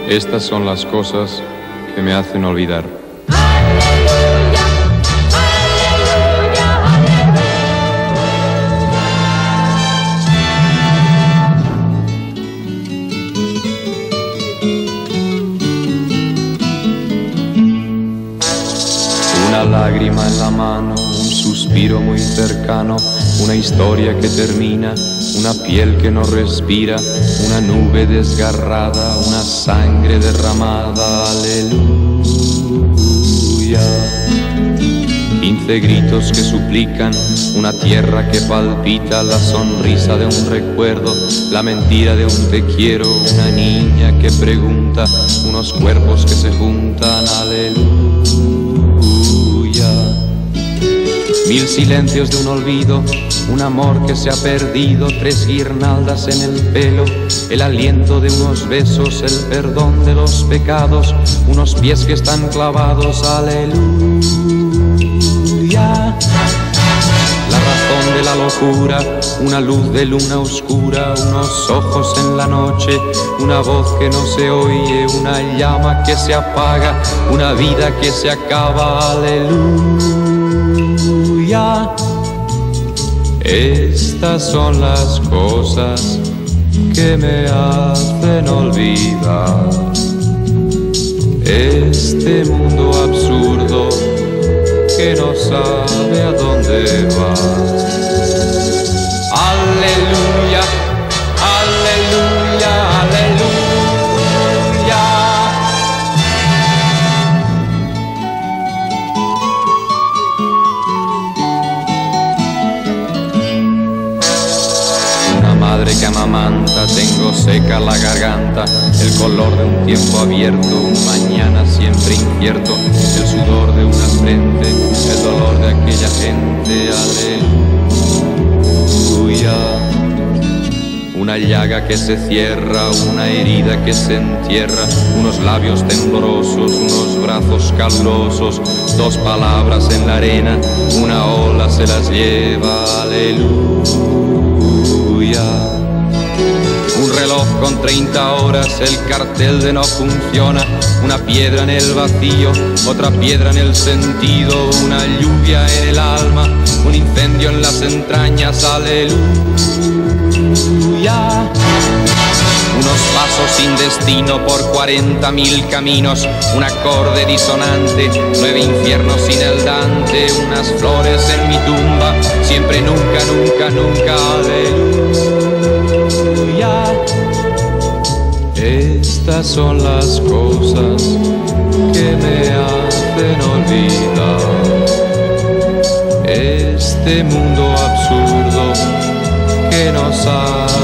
Estas son las cosas que me hacen olvidar. Una lágrima en la mano, un suspiro muy cercano, una historia que termina, una piel que no respira, una nube desgarrada, una sangre derramada, aleluya. 15 gritos que suplican, una tierra que palpita, la sonrisa de un recuerdo, la mentira de un te quiero, una niña que pregunta, unos cuerpos que se juntan, aleluya. 1000 silencios de un olvido, un amor que se ha perdido, 3 guirnaldas en el pelo, el aliento de unos besos, el perdón de los pecados, unos pies que están clavados, aleluya. La razón de la locura, una luz de luna oscura, unos ojos en la noche, una voz que no se oye, una llama que se apaga, una vida que se acaba, aleluya. Estas son las cosas que me hacen olvidar este mundo absurdo que no sabe a dónde va. Aleluya, aleluya, aleluya. Una madre que amamanta, tengo seca la garganta, el color de un tiempo abierto, un mañana siempre incierto, el sudor de una frente, el dolor de aquella gente, aleluya. Una llaga que se cierra, una herida que se entierra, unos labios temblorosos, unos brazos calurosos, 2 palabras en la arena, una ola se las lleva, aleluya. Un reloj con 30 horas, el cartel de no funciona, una piedra en el vacío, otra piedra en el sentido, una lluvia en el alma, un incendio en las entrañas, aleluya. Unos pasos sin destino por 40.000 caminos, un acorde disonante, 9 infiernos sin el Dante, unas flores en mi tumba, siempre, nunca, nunca, nunca, aleluya. Estas son las cosas que me hacen olvidar este mundo absurdo que nos ha